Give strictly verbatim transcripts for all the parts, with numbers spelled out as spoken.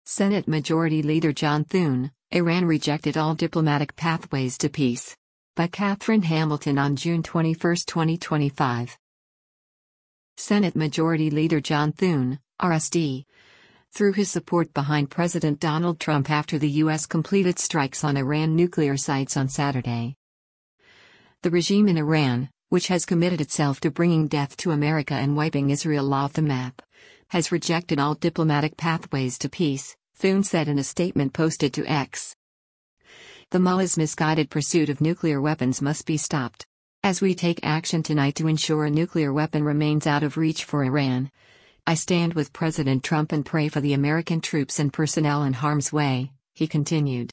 Senate Majority Leader John Thune, Iran rejected all diplomatic pathways to peace. By Catherine Hamilton on June twenty-first, twenty twenty-five. Senate Majority Leader John Thune, R S D, threw his support behind President Donald Trump after the U S completed strikes on Iran nuclear sites on Saturday. The regime in Iran, which has committed itself to bringing death to America and wiping Israel off the map, has rejected all diplomatic pathways to peace, Thune said in a statement posted to X. The mullah's misguided pursuit of nuclear weapons must be stopped. As we take action tonight to ensure a nuclear weapon remains out of reach for Iran, I stand with President Trump and pray for the American troops and personnel in harm's way, he continued.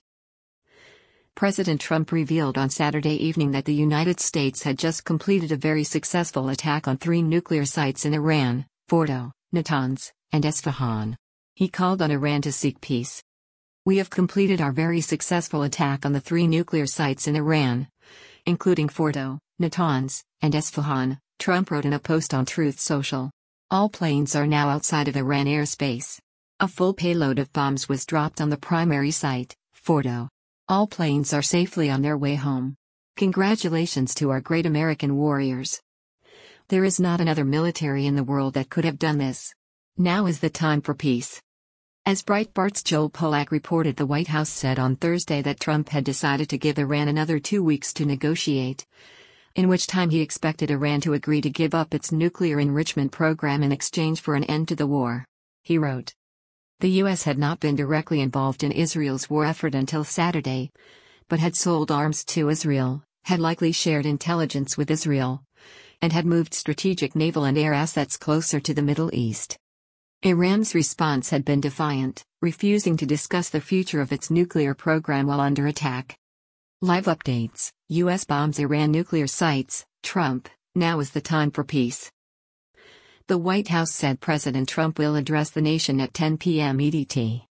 President Trump revealed on Saturday evening that the United States had just completed a very successful attack on three nuclear sites in Iran, Fordo, Natanz, and Esfahan. He called on Iran to seek peace. We have completed our very successful attack on the three nuclear sites in Iran, including Fordo, Natanz, and Esfahan, Trump wrote in a post on Truth Social. All planes are now outside of Iran airspace. A full payload of bombs was dropped on the primary site, Fordo. All planes are safely on their way home. Congratulations to our great American warriors. There is not another military in the world that could have done this. Now is the time for peace. As Breitbart's Joel Pollak reported, the White House said on Thursday that Trump had decided to give Iran another two weeks to negotiate, in which time he expected Iran to agree to give up its nuclear enrichment program in exchange for an end to the war. He wrote. The U S had not been directly involved in Israel's war effort until Saturday, but had sold arms to Israel, had likely shared intelligence with Israel, and had moved strategic naval and air assets closer to the Middle East. Iran's response had been defiant, refusing to discuss the future of its nuclear program while under attack. Live updates: U S bombs Iran nuclear sites. Trump, now is the time for peace. The White House said President Trump will address the nation at ten p m E D T.